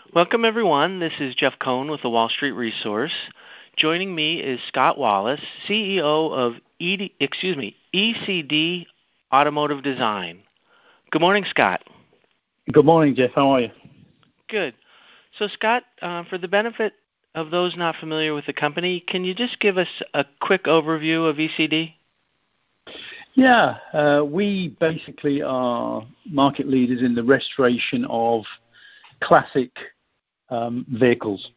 Welcome, everyone. This is Jeff Cohn with the Wall Street Resource. Joining me is Scott Wallace, CEO of ECD Automotive Design. Good morning, Scott. Good morning, Jeff. How are you? Good. So, Scott, for the benefit of those not familiar with the company, can you just give us a quick overview of ECD? Yeah, we basically are market leaders in the restoration of classic vehicles.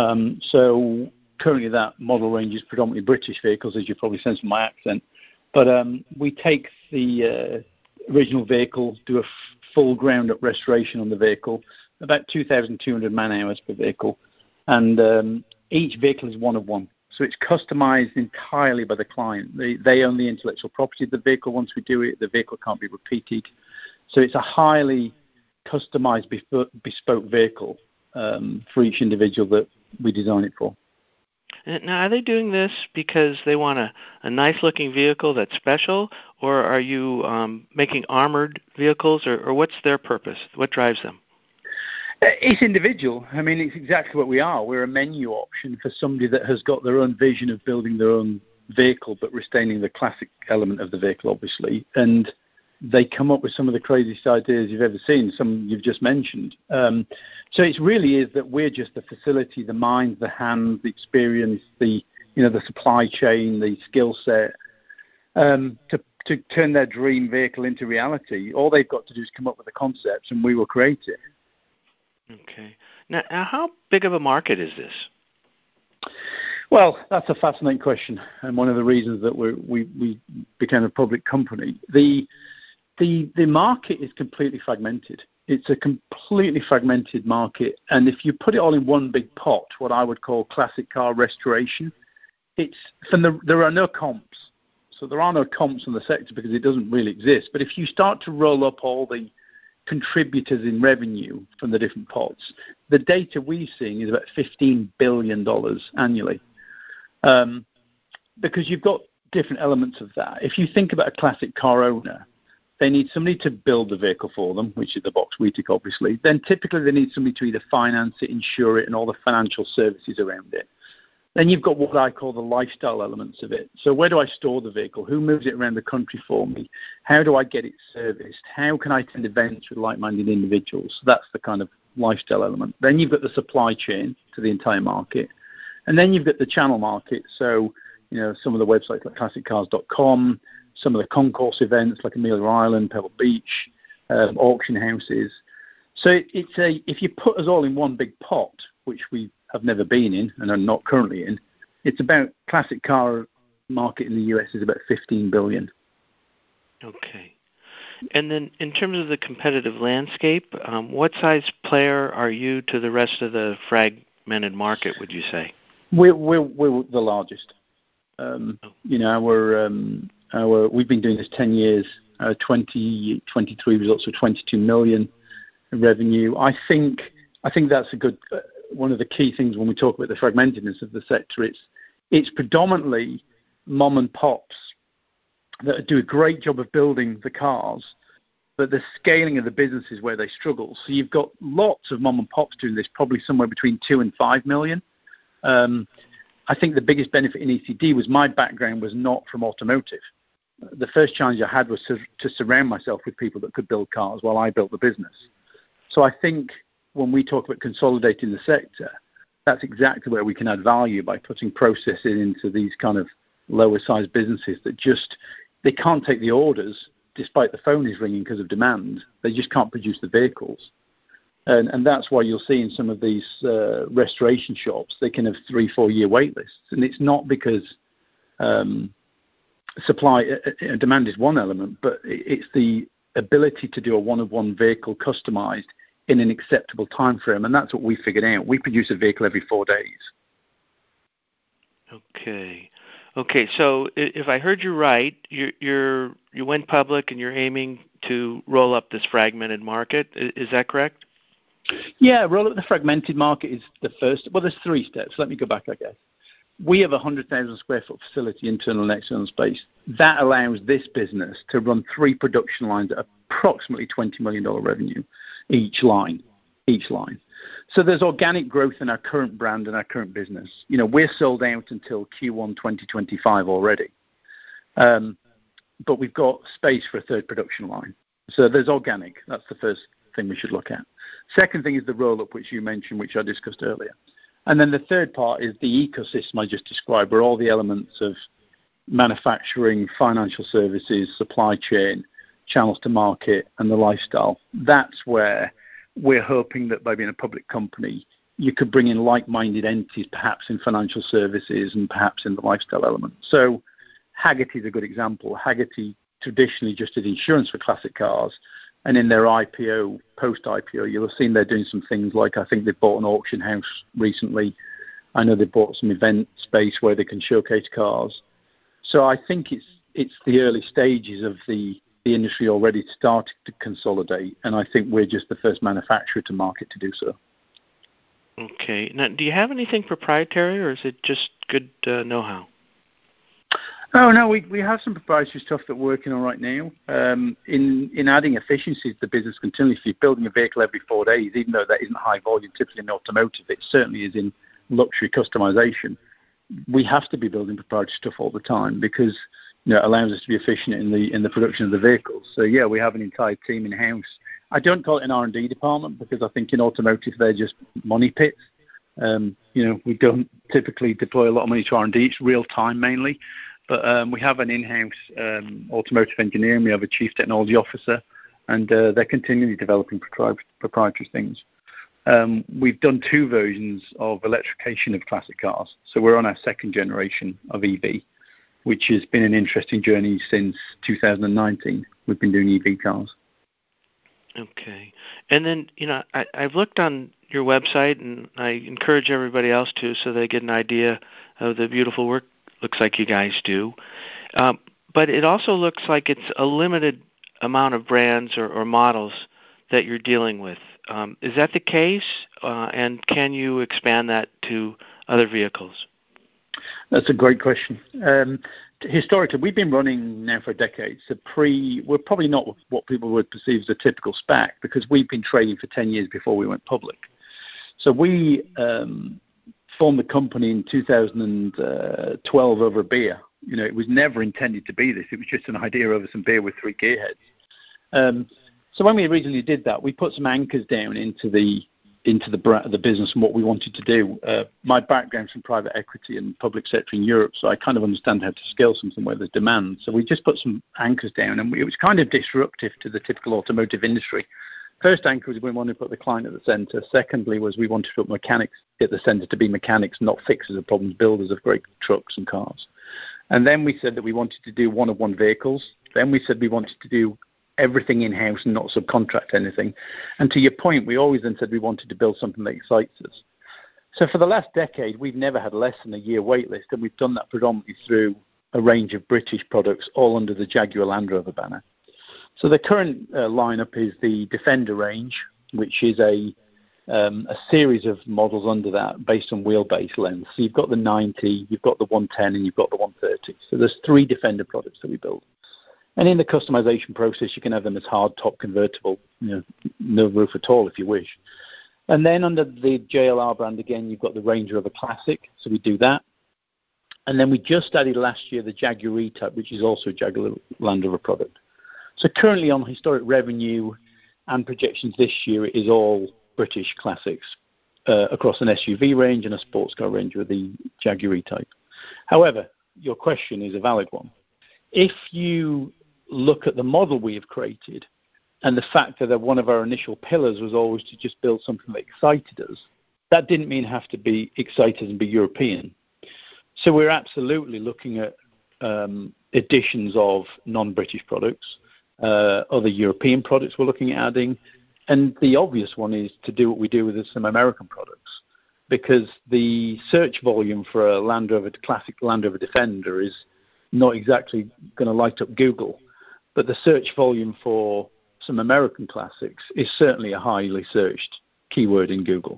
So currently that model range is predominantly British vehicles, as you probably sense from my accent. But we take the original vehicle, do a full ground-up restoration on the vehicle, about 2,200 man-hours per vehicle. And each vehicle is one of one. So it's customized entirely by the client. They own the intellectual property of the vehicle. Once we do it, the vehicle can't be repeated. So it's a highly customized, bespoke vehicle for each individual that we design it for. Now, are they doing this because they want a nice-looking vehicle that's special, or are you making armored vehicles, or what's their purpose? What drives them? It's individual. I mean, it's exactly what we are. We're a menu option for somebody that has got their own vision of building their own vehicle, but retaining the classic element of the vehicle, obviously. And they come up with some of the craziest ideas you've ever seen, some you've just mentioned. So it really is that we're just the facility, the mind, the hands, the experience, the supply chain, the skill set, to turn their dream vehicle into reality. All they've got to do is come up with the concepts, and we will create it. Okay. Now, how big of a market is this? Well, that's a fascinating question, and one of the reasons that we became a public company. The market is completely fragmented. It's a completely fragmented market, and if you put it all in one big pot, what I would call classic car restoration, there are no comps. So there are no comps in the sector because it doesn't really exist. But if you start to roll up all the contributors in revenue from the different pots, the data we're seeing is about $15 billion annually. Because you've got different elements of that. If you think about a classic car owner, they need somebody to build the vehicle for them, which is the box we tick, obviously. Then typically they need somebody to either finance it, insure it, and all the financial services around it. Then you've got what I call the lifestyle elements of it. So where do I store the vehicle? Who moves it around the country for me? How do I get it serviced? How can I attend events with like-minded individuals? So that's the kind of lifestyle element. Then you've got the supply chain to the entire market. And then you've got the channel market. So, some of the websites like ClassicCars.com, some of the concourse events like Amelia Island, Pebble Beach, auction houses. So if you put us all in one big pot, which we have never been in and are not currently in, it's about classic car market in the US is about $15 billion. Okay. And then in terms of the competitive landscape, what size player are you to the rest of the fragmented market, would you say? We're the largest. We've been doing this 10 years. 2023 results were $22 million in revenue. I think that's a good one of the key things when we talk about the fragmentedness of the sector. It's predominantly mom and pops that do a great job of building the cars, but the scaling of the business is where they struggle. So you've got lots of mom and pops doing this, probably somewhere between 2 and 5 million. I think the biggest benefit in ECD was my background was not from automotive. The first challenge I had was to surround myself with people that could build cars while I built the business. So I think when we talk about consolidating the sector, that's exactly where we can add value by putting processes into these kind of lower sized businesses that they can't take the orders despite the phone is ringing because of demand. They just can't produce the vehicles. And that's why you'll see in some of these restoration shops, they can have 3-4 year wait lists. And it's not because demand is one element, but it's the ability to do a one-of-one vehicle customized in an acceptable time frame, and that's what we figured out. We produce a vehicle every 4 days. Okay. So if I heard you right, you went public and you're aiming to roll up this fragmented market. Is that correct? Yeah, roll up the fragmented market is the first. Well, there's 3 steps. Let me go back, I guess. We have a 100,000 square foot facility, internal and external space. That allows this business to run 3 production lines at approximately $20 million revenue each line. each line. So there's organic growth in our current brand and our current business. We're sold out until Q1 2025 already. But we've got space for a third production line. So there's organic. That's the first thing we should look at. Second thing is the roll-up, which you mentioned, which I discussed earlier. And then the third part is the ecosystem I just described, where all the elements of manufacturing, financial services, supply chain, channels to market, and the lifestyle. That's where we're hoping that by being a public company, you could bring in like-minded entities, perhaps in financial services and perhaps in the lifestyle element. So Hagerty is a good example. Hagerty traditionally just did insurance for classic cars, and in their IPO, post-IPO, you'll have seen they're doing some things like, I think they bought an auction house recently. I know they bought some event space where they can showcase cars. So I think it's the early stages of the industry already starting to consolidate, and I think we're just the first manufacturer to market to do so. Okay. Now, do you have anything proprietary, or is it just good know-how? Oh, no, we have some proprietary stuff that we're working on right now. In adding efficiencies to the business continually, if you're building a vehicle every 4 days, even though that isn't high volume typically in automotive, it certainly is in luxury customization. We have to be building proprietary stuff all the time because it allows us to be efficient in the production of the vehicles. So, yeah, we have an entire team in-house. I don't call it an R&D department because I think in automotive they're just money pits. We don't typically deploy a lot of money to R&D. It's real time mainly. But we have an in-house automotive engineer, and we have a chief technology officer, and they're continually developing proprietary things. We've done 2 versions of electrification of classic cars. So we're on our second generation of EV, which has been an interesting journey since 2019. We've been doing EV cars. Okay. And then, I've looked on your website, and I encourage everybody else to so they get an idea of the beautiful work looks like you guys do. But it also looks like it's a limited amount of brands or models that you're dealing with. Is that the case? And can you expand that to other vehicles? That's a great question. Historically, we've been running now for a decade. So we're probably not what people would perceive as a typical SPAC because we've been trading for 10 years before we went public. So we formed the company in 2012 over a beer. It was never intended to be this. It was just an idea over some beer with 3 gearheads. So when we originally did that, we put some anchors down into the business and what we wanted to do. My background's from private equity and public sector in Europe, so I kind of understand how to scale something where there's demand. So we just put some anchors down, and it was kind of disruptive to the typical automotive industry. First anchor was we wanted to put the client at the center. Secondly was we wanted to put mechanics at the center to be mechanics, not fixers of problems, builders of great trucks and cars. And then we said that we wanted to do one-of-one vehicles. Then we said we wanted to do everything in-house and not subcontract anything. And to your point, we always then said we wanted to build something that excites us. So for the last decade, we've never had less than a year wait list, and we've done that predominantly through a range of British products, all under the Jaguar Land Rover banner. So the current lineup is the Defender range, which is a series of models under that based on wheelbase length. So you've got the 90, you've got the 110, and you've got the 130. So there's 3 Defender products that we build. And in the customization process, you can have them as hard-top convertible, no roof at all if you wish. And then under the JLR brand, again, you've got the Range Rover Classic, so we do that. And then we just added last year the Jaguar E-Type, which is also a Jaguar Land Rover product. So currently on historic revenue and projections this year, it is all British classics across an SUV range and a sports car range with the Jaguar E-Type. However, your question is a valid one. If you look at the model we have created and the fact that one of our initial pillars was always to just build something that excited us, that didn't mean have to be excited and be European. So we're absolutely looking at additions of non-British products, other European products we're looking at adding, and the obvious one is to do what we do with some American products, because the search volume for a Land Rover Classic Land Rover Defender is not exactly going to light up Google, but the search volume for some American classics is certainly a highly searched keyword in Google.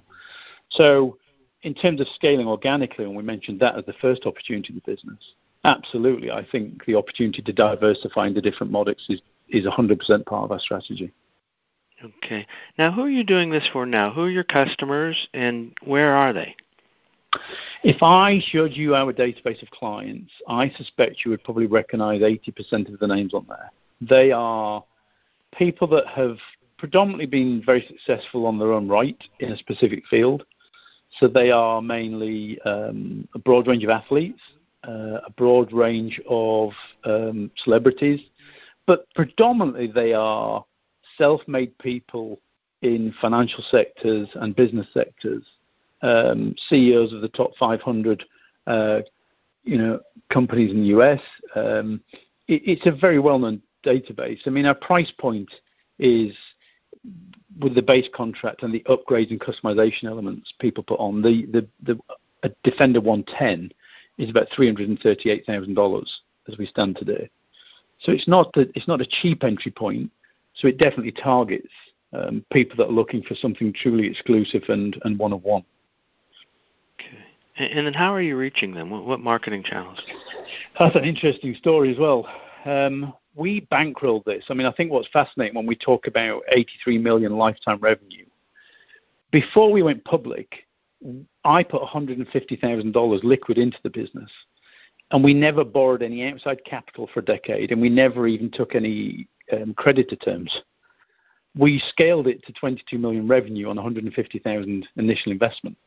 So in terms of scaling organically, and we mentioned that as the first opportunity in the business, absolutely, I think the opportunity to diversify into different models is 100% part of our strategy. Okay. Now, who are you doing this for now? Who are your customers, and where are they? If I showed you our database of clients, I suspect you would probably recognize 80% of the names on there. They are people that have predominantly been very successful on their own right in a specific field. So they are mainly a broad range of athletes, a broad range of celebrities, but predominantly they are self-made people in financial sectors and business sectors, CEOs of the top 500 companies in the US. It's a very well-known database. I mean, our price point is, with the base contract and the upgrades and customization elements people put on, the Defender 110 is about $338,000 as we stand today. So it's not a cheap entry point. So it definitely targets people that are looking for something truly exclusive and one-of-one. Okay. And then how are you reaching them? What marketing channels? That's an interesting story as well. We bankrolled this. I mean, I think what's fascinating when we talk about 83 million lifetime revenue, before we went public, I put $150,000 liquid into the business, and we never borrowed any outside capital for a decade, and we never even took any creditor terms. We scaled it to 22 million revenue on 150,000 initial investment.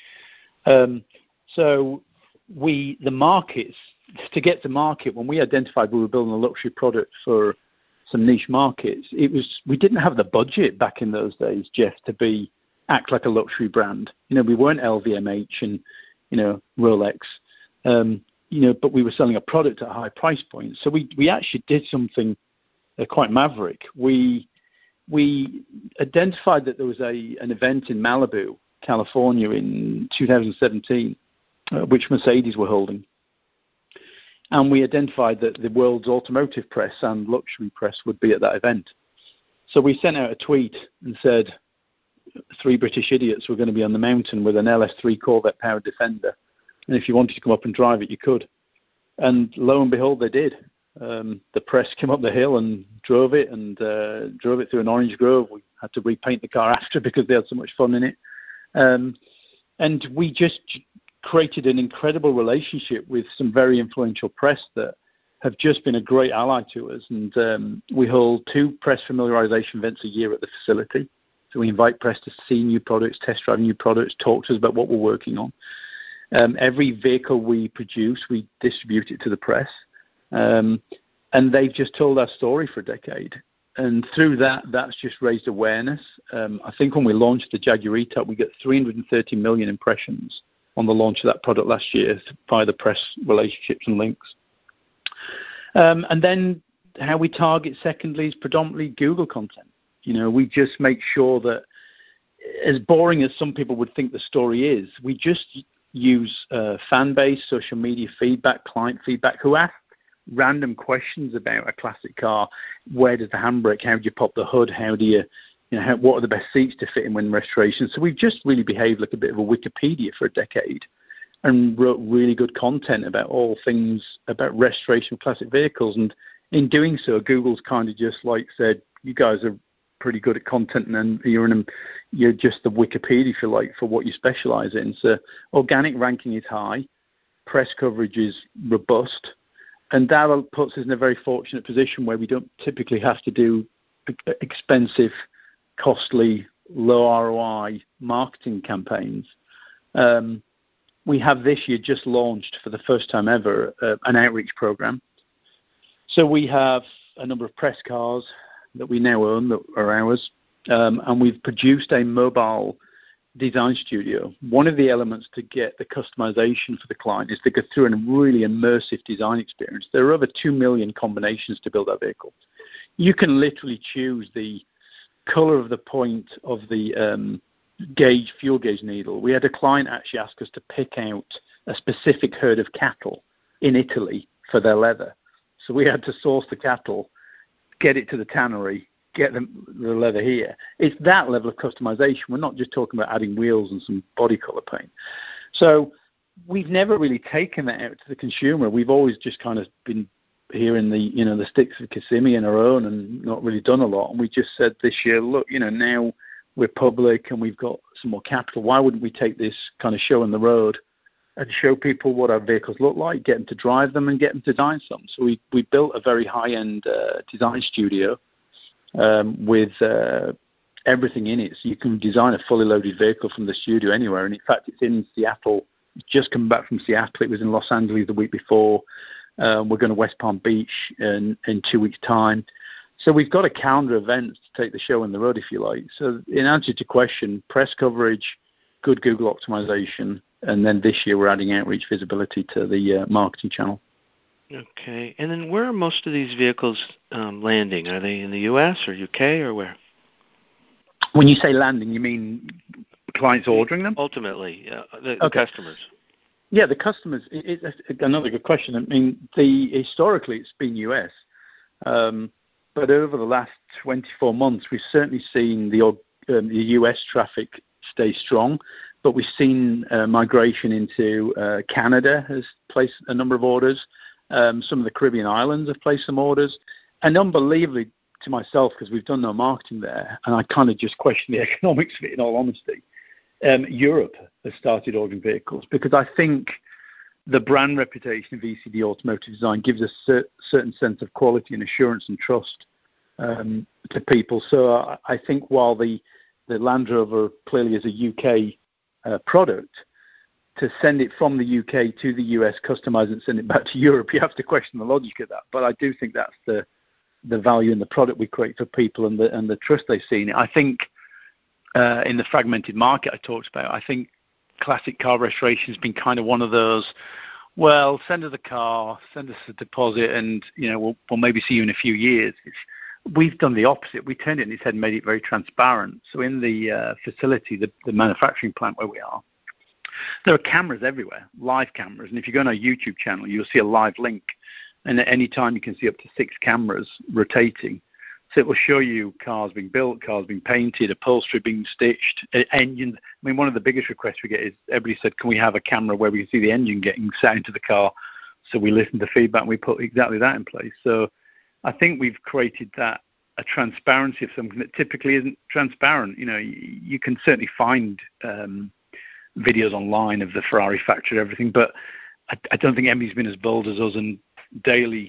So the markets, to get to market, when we identified we were building a luxury product for some niche markets, we didn't have the budget back in those days, Jeff, to act like a luxury brand. We weren't LVMH and Rolex, but we were selling a product at a high price point. So we actually did something quite maverick. We identified that there was an event in Malibu, California, in 2017, which Mercedes were holding. And we identified that the world's automotive press and luxury press would be at that event. So we sent out a tweet and said 3 British idiots were going to be on the mountain with an LS3 Corvette powered Defender. And if you wanted to come up and drive it, you could. And lo and behold, they did. The press came up the hill and drove it through an orange grove. We had to repaint the car after because they had so much fun in it. And we just created an incredible relationship with some very influential press that have just been a great ally to us. And we hold 2 press familiarization events a year at the facility. So we invite press to see new products, test drive new products, talk to us about what we're working on. Every vehicle we produce, we distribute it to the press. And they've just told our story for a decade. And through that's just raised awareness. I think when we launched the Jaguar E-Type, we got 330 million impressions on the launch of that product last year via the press relationships and links. And then how we target, secondly, is predominantly Google content. We just make sure that, as boring as some people would think the story is, we just use fan base, social media feedback, client feedback, who ask random questions about a classic car. Where does the handbrake? How do you pop the hood? How do you, what are the best seats to fit in when restoration? So we've just really behaved like a bit of a Wikipedia for a decade and wrote really good content about all things about restoration of classic vehicles. And in doing so, Google's kind of just said, you guys are pretty good at content, and you're just the Wikipedia, if you like, for what you specialize in. So organic ranking is high, press coverage is robust, and that puts us in a very fortunate position where we don't typically have to do expensive, costly, low ROI marketing campaigns. We have this year just launched for the first time ever an outreach program. So we have a number of press cars that we now own that are ours, and we've produced a mobile design studio. One of the elements to get the customization for the client is to go through a really immersive design experience. There are over 2 million combinations to build that vehicle. You can literally choose the color of the point of the fuel gauge needle. We had a client actually ask us to pick out a specific herd of cattle in Italy for their leather. So we had to source the cattle, get it to the tannery, get the leather here. It's that level of customization. We're not just talking about adding wheels and some body color paint. So we've never really taken that out to the consumer. We've always just kind of been here in the sticks of Kissimmee and our own and not really done a lot. And we just said this year, look, now we're public and we've got some more capital. Why wouldn't we take this kind of show on the road and show people what our vehicles look like, get them to drive them and get them to design some? So we built a very high-end design studio with everything in it. So you can design a fully loaded vehicle from the studio anywhere. And in fact, it's in Seattle. Just come back from Seattle. It was in Los Angeles the week before. We're going to West Palm Beach in 2 weeks' time. So we've got a calendar of events to take the show on the road, if you like. So in answer to your question, press coverage, good Google optimization, and then this year we're adding outreach visibility to the marketing channel. Okay. And then where are most of these vehicles landing? Are they in the U.S. or U.K. or where? When you say landing, you mean clients ordering them? Ultimately, the customers. Yeah, the customers. It's another good question. I mean, historically it's been US, but over the last 24 months, we've certainly seen the US traffic stay strong. But we've seen migration into Canada has placed a number of orders. Some of the Caribbean islands have placed some orders, and unbelievably to myself, because we've done no marketing there, and I kind of just question the economics of it. In all honesty, Europe has started ordering vehicles because I think the brand reputation of ECD Automotive Design gives a certain sense of quality and assurance and trust to people. So I think while the Land Rover clearly is a UK product, to send it from the UK to the US, customize it and send it back to Europe, you have to question the logic of that. But I do think that's the value in the product we create for people and the trust they've seen. I think in the fragmented market I talked about, I think classic car restoration has been kind of one of those, well, send us a car, send us a deposit, and we'll maybe see you in a few years. We've done the opposite. We turned it in its head and made it very transparent. So in the facility, the manufacturing plant where we are, there are cameras everywhere, live cameras. And if you go on our YouTube channel, you'll see a live link. And at any time, you can see up to 6 cameras rotating. So it will show you cars being built, cars being painted, upholstery being stitched, engines. I mean, one of the biggest requests we get is everybody said, can we have a camera where we can see the engine getting set into the car? So we listen to feedback and we put exactly that in place. So I think we've created a transparency of something that typically isn't transparent. You can certainly find videos online of the Ferrari factory and everything, but I don't think anybody's been as bold as us and daily,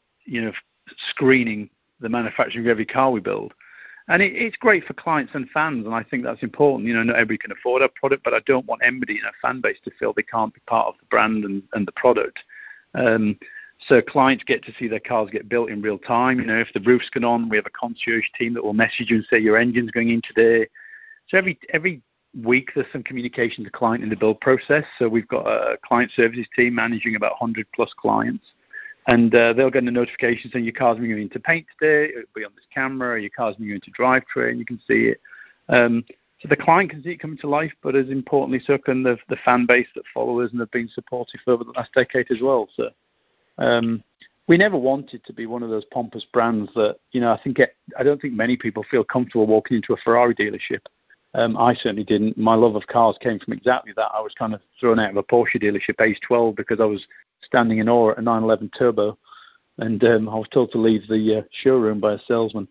screening the manufacturing of every car we build. And it's great for clients and fans, and I think that's important. Not everybody can afford our product, but I don't want anybody in our fan base to feel they can't be part of the brand and the product. So clients get to see their cars get built in real time. If the roof's gone on, we have a concierge team that will message you and say your engine's going in today. So every week there's some communication to the client in the build process. So we've got a client services team managing about 100 plus clients. And they'll get a notification saying your car's been going into paint today, it'll be on this camera, your car's been going into drivetrain, you can see it. So the client can see it coming to life, but as importantly, so can the fan base that follow us and have been supportive over the last decade as well. So we never wanted to be one of those pompous brands that, I don't think many people feel comfortable walking into a Ferrari dealership. I certainly didn't. My love of cars came from exactly that. I was kind of thrown out of a Porsche dealership age 12 because I was standing in awe at a 911 Turbo, and I was told to leave the showroom by a salesman.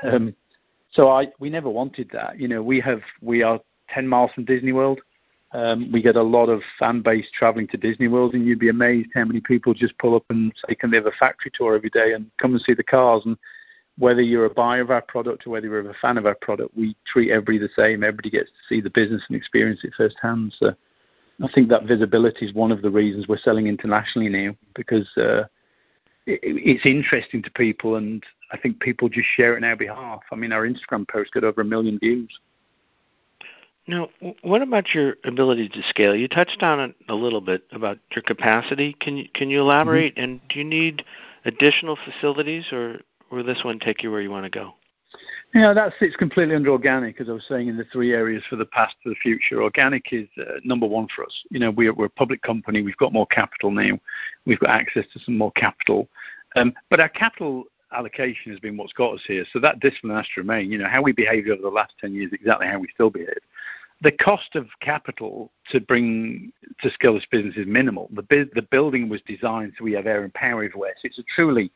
So we never wanted that. We are 10 miles from Disney World. We get a lot of fan base traveling to Disney World, and you'd be amazed how many people just pull up and say, can they have a factory tour every day and come and see the cars? And whether you're a buyer of our product or whether you're a fan of our product, we treat everybody the same. Everybody gets to see the business and experience it firsthand. So I think that visibility is one of the reasons we're selling internationally now, because it's interesting to people, and I think people just share it on our behalf. I mean, our Instagram post got over 1 million views. Now, what about your ability to scale? You touched on it a little bit about your capacity. Can you elaborate? Mm-hmm. And do you need additional facilities, or will this one take you where you want to go? It's completely under organic, as I was saying, in the 3 areas for the past, for the future. Organic is number 1 for us. We're a public company. We've got more capital now. We've got access to some more capital. But our capital allocation has been what's got us here. So that discipline has to remain. How we behaved over the last 10 years, exactly how we still behave. the cost of capital to scale this business is minimal. The building was designed so we have air and power everywhere. So it's a truly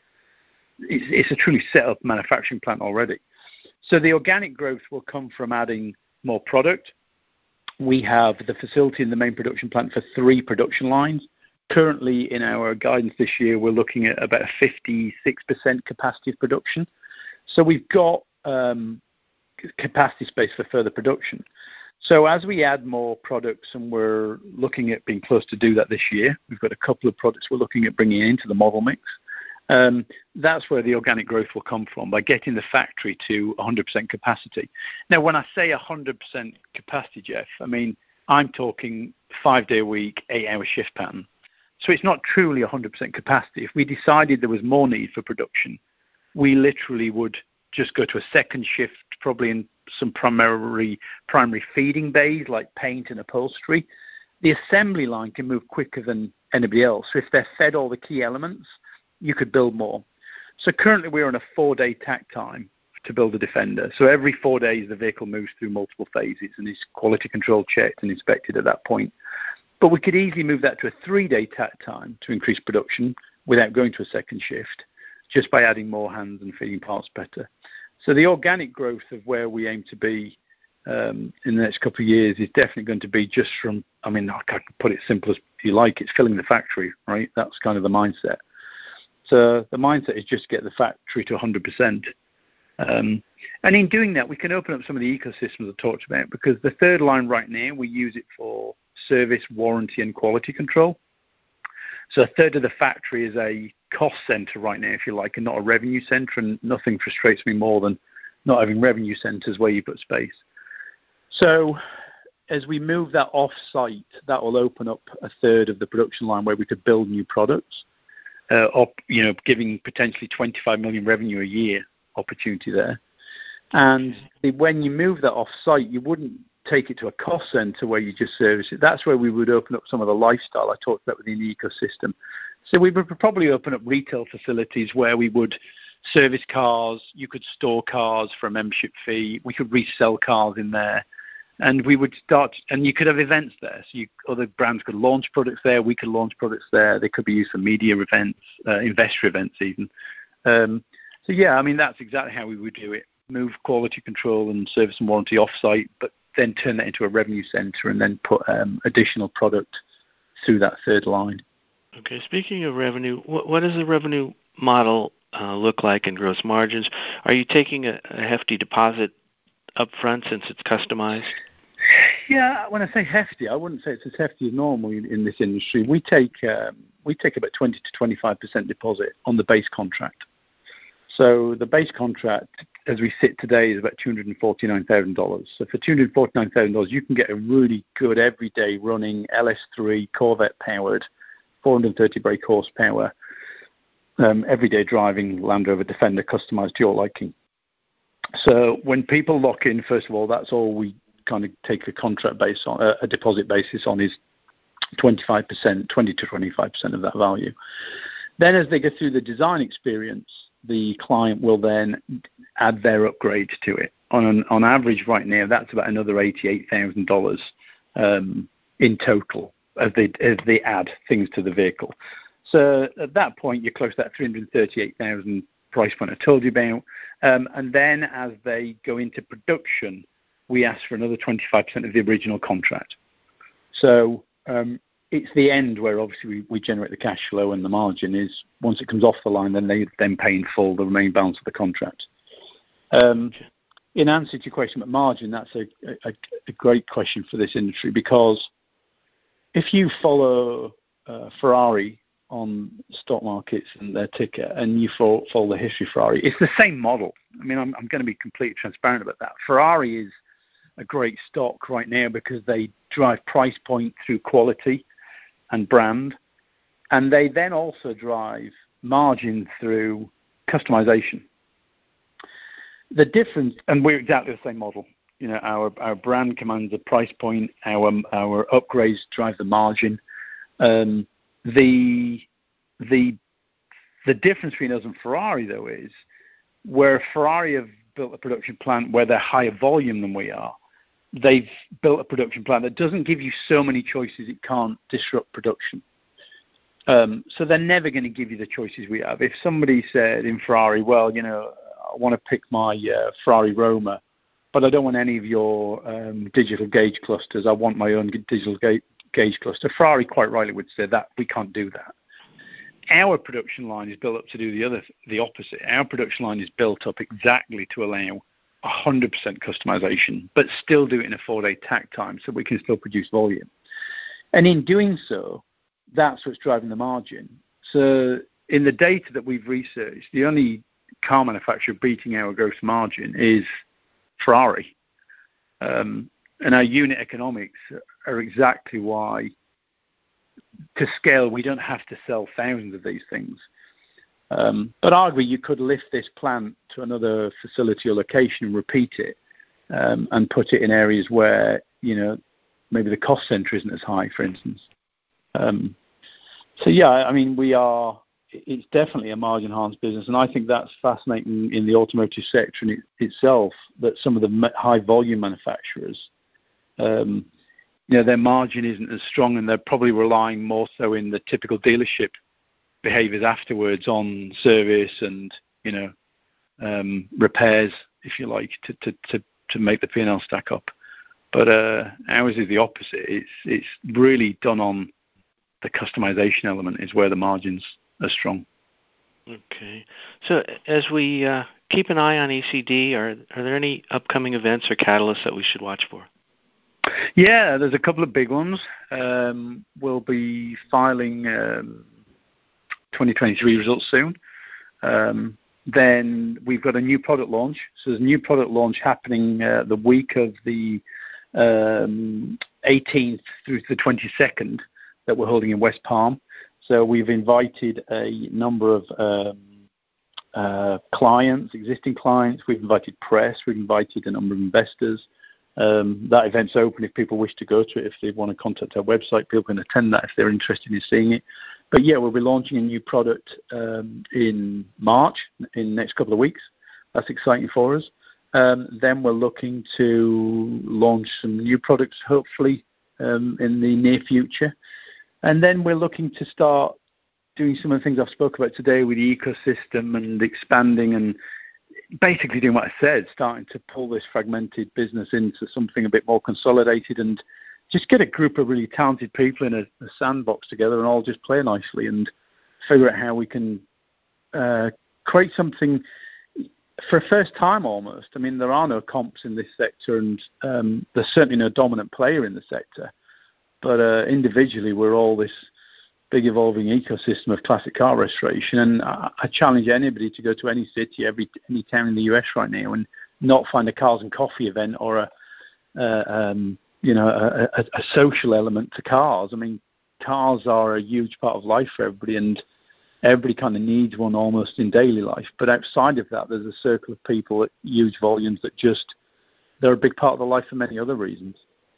set up manufacturing plant already. So the organic growth will come from adding more product. We have the facility in the main production plant for 3 production lines. Currently, in our guidance this year, we're looking at about a 56% capacity of production. So we've got capacity space for further production. So as we add more products, and we're looking at being close to do that this year, we've got a couple of products we're looking at bringing into the model mix. That's where the organic growth will come from, by getting the factory to 100% capacity. Now, when I say 100% capacity, Jeff, I mean, I'm talking 5-day a week, 8-hour shift pattern. So it's not truly 100% capacity. If we decided there was more need for production, we literally would just go to a second shift, probably in some primary feeding bays like paint and upholstery. The assembly line can move quicker than anybody else. So if they're fed all the key elements, you could build more. So currently we're on a 4-day takt time to build a Defender. So every 4 days the vehicle moves through multiple phases and is quality control checked and inspected at that point. But we could easily move that to a 3-day takt time to increase production without going to a second shift, just by adding more hands and feeding parts better. So the organic growth of where we aim to be in the next couple of years is definitely going to be just from, I mean, I can put it simple as you like, it's filling the factory, right? That's kind of the mindset. So the mindset is just to get the factory to 100%. And in doing that, we can open up some of the ecosystems I talked about, because the third line right now, we use it for service, warranty, and quality control. So a third of the factory is a cost center right now, if you like, and not a revenue center, and nothing frustrates me more than not having revenue centers where you put space. So as we move that off-site, that will open up a third of the production line where we could build new products, giving potentially 25 million revenue a year opportunity there. And when you move that off-site, you wouldn't take it to a cost center where you just service it. That's where we would open up some of the lifestyle I talked about within the ecosystem. So we would probably open up retail facilities where we would service cars. You could store cars for a membership fee. We could resell cars in there. And we would start, and you could have events there. So other brands could launch products there. We could launch products there. They could be used for media events, investor events even. So yeah, I mean, that's exactly how we would do it. Move quality control and service and warranty off-site, but then turn that into a revenue center and then put additional product through that third line. Okay, speaking of revenue, what does the revenue model look like in gross margins? Are you taking a hefty deposit up front since it's customized? Yeah, when I say hefty, I wouldn't say it's as hefty as normal in this industry. We take about 20 to 25% deposit on the base contract. So the base contract, as we sit today, is about $249,000. So for $249,000, you can get a really good everyday running LS3 Corvette powered, 430 brake horsepower, everyday driving Land Rover Defender customized to your liking. So when people lock in, first of all, that's all we kind of take a contract base on, a deposit basis on, is 25%, 20 to 25% of that value. Then as they go through the design experience, the client will then add their upgrades to it. On average right now, that's about another $88,000 in total as they add things to the vehicle. So at that point, you're close to that $338,000 price point I told you about. And then as they go into production, we ask for another 25% of the original contract. So it's the end where obviously we generate the cash flow, and the margin is once it comes off the line, then they then pay in full the remaining balance of the contract. In answer to your question about margin, that's a great question for this industry, because if you follow Ferrari on stock markets and their ticker, and you follow the history of Ferrari, it's the same model. I mean, I'm going to be completely transparent about that. Ferrari is a great stock right now because they drive price point through quality and brand, and they then also drive margin through customization. The difference, and we're exactly the same model. You know, our brand commands a price point. Our upgrades drive the margin. The difference between us and Ferrari, though, is where Ferrari have built a production plant where they're higher volume than we are, they've built a production plant that doesn't give you so many choices it can't disrupt production. So they're never going to give you the choices we have. If somebody said in Ferrari, well, I want to pick my Ferrari Roma, but I don't want any of your digital gauge clusters. I want my own digital gauge cluster. Ferrari quite rightly would say that we can't do that. Our production line is built up to do the opposite. Our production line is built up exactly to allow 100% customization, but still do it in a 4-day takt time so we can still produce volume. And in doing so, that's what's driving the margin. So in the data that we've researched, the only car manufacturer beating our gross margin is Ferrari. And our unit economics are exactly why, to scale, we don't have to sell thousands of these things. But arguably, you could lift this plant to another facility or location and repeat it and put it in areas where, maybe the cost center isn't as high, for instance. So, yeah, I mean, it's definitely a margin-enhanced business, and I think that's fascinating in the automotive sector in itself, that some of the high-volume manufacturers, their margin isn't as strong, and they're probably relying more so in the typical dealership behaviors afterwards on service and, repairs, if you like, to make the P&L stack up. But ours is the opposite. It's really done on the customization element is where the margins are strong. Okay. So as we keep an eye on ECD, are there any upcoming events or catalysts that we should watch for? Yeah, there's a couple of big ones. We'll be filing 2023 results soon. Then we've got a new product launch. So there's a new product launch happening the week of the 18th through to the 22nd that we're holding in West Palm. So we've invited a number of clients, existing clients. We've invited press. We've invited a number of investors. That event's open if people wish to go to it. If they want to contact our website, people can attend that if they're interested in seeing it. But yeah, we'll be launching a new product in March, in the next couple of weeks. That's exciting for us. Then we're looking to launch some new products, hopefully, in the near future. And then we're looking to start doing some of the things I've spoke about today with the ecosystem and expanding and basically doing what I said, starting to pull this fragmented business into something a bit more consolidated and just get a group of really talented people in a sandbox together and all just play nicely and figure out how we can create something for a first time almost. I mean, there are no comps in this sector and there's certainly no dominant player in the sector. But individually, we're all this big evolving ecosystem of classic car restoration. And I challenge anybody to go to any city, any town in the US right now and not find a Cars and Coffee event or a social element to cars. I mean, cars are a huge part of life for everybody, and everybody kind of needs one almost in daily life. But outside of that, there's a circle of people at huge volumes that they're a big part of their life for many other reasons.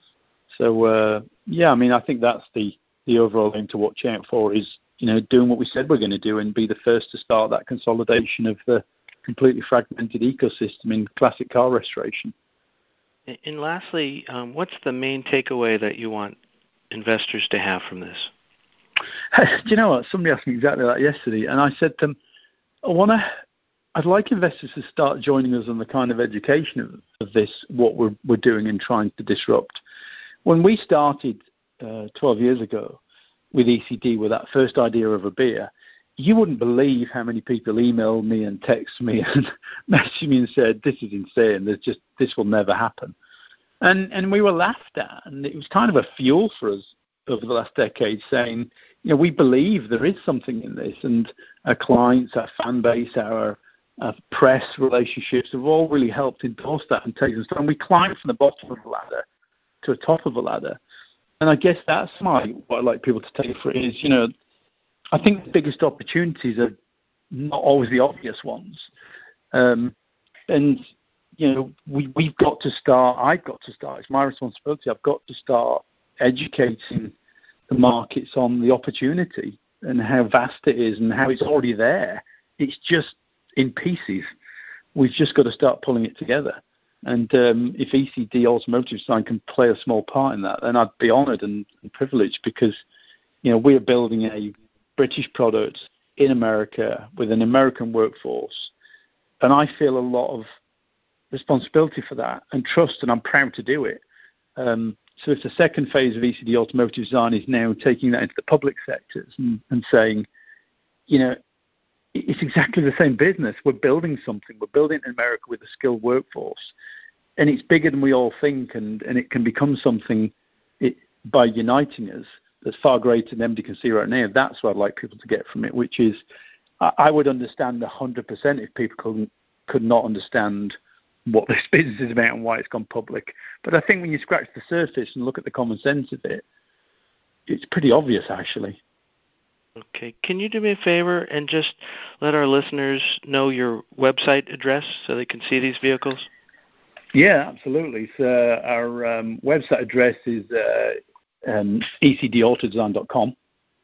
So, I mean, I think that's the overall aim to watch out for is, doing what we said we're going to do and be the first to start that consolidation of the completely fragmented ecosystem in classic car restoration. And lastly, what's the main takeaway that you want investors to have from this? Do you know what? Somebody asked me exactly that yesterday, and I said to them, I'd like investors to start joining us on the kind of education of this, what we're doing and trying to disrupt. When we started 12 years ago with ECD, with that first idea of a beer, you wouldn't believe how many people emailed me and texted me and messaged me and said, this is insane, this will never happen. And we were laughed at, and it was kind of a fuel for us over the last decade saying, we believe there is something in this, and our clients, our fan base, our press relationships have all really helped endorse that and take us. And we climbed from the bottom of the ladder to the top of the ladder. And I guess that's what I'd like people to take for it is, I think the biggest opportunities are not always the obvious ones. We've got to start, I've got to start, it's my responsibility, I've got to start educating the markets on the opportunity and how vast it is and how it's already there. It's just in pieces. We've just got to start pulling it together. And if ECD Automotive Design can play a small part in that, then I'd be honoured and privileged, because we're building a British product in America with an American workforce, and I feel a lot of responsibility for that and trust, and I'm proud to do it. So if the second phase of ECD Automotive Design is now taking that into the public sectors and saying, it's exactly the same business. We're building something. We're building it in America with a skilled workforce, and it's bigger than we all think, and it can become something by uniting us that's far greater than anybody can see right now. That's what I'd like people to get from it, which is I would understand 100% if people could not understand what this business is about and why it's gone public. But I think when you scratch the surface and look at the common sense of it, it's pretty obvious, actually. Okay. Can you do me a favor and just let our listeners know your website address so they can see these vehicles? Yeah, absolutely. So our website address is ecdautodesign.com,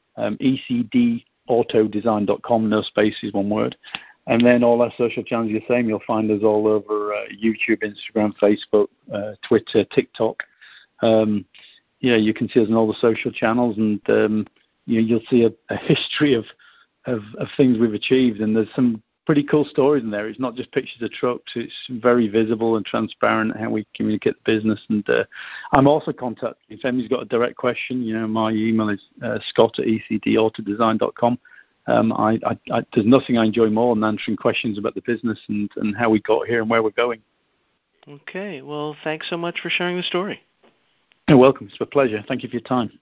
ecdautodesign.com, no spaces, one word. And then all our social channels are the same. You'll find us all over YouTube, Instagram, Facebook, Twitter, TikTok. You can see us on all the social channels, and you'll see a history of things we've achieved. And there's some pretty cool stories in there. It's not just pictures of trucks. It's very visible and transparent how we communicate the business. And I'm also contacted. If anybody's got a direct question, my email is scott@ecdautodesign.com. There's nothing I enjoy more than answering questions about the business and how we got here and where we're going. Okay. Well, thanks so much for sharing the story. You're welcome. It's a pleasure. Thank you for your time.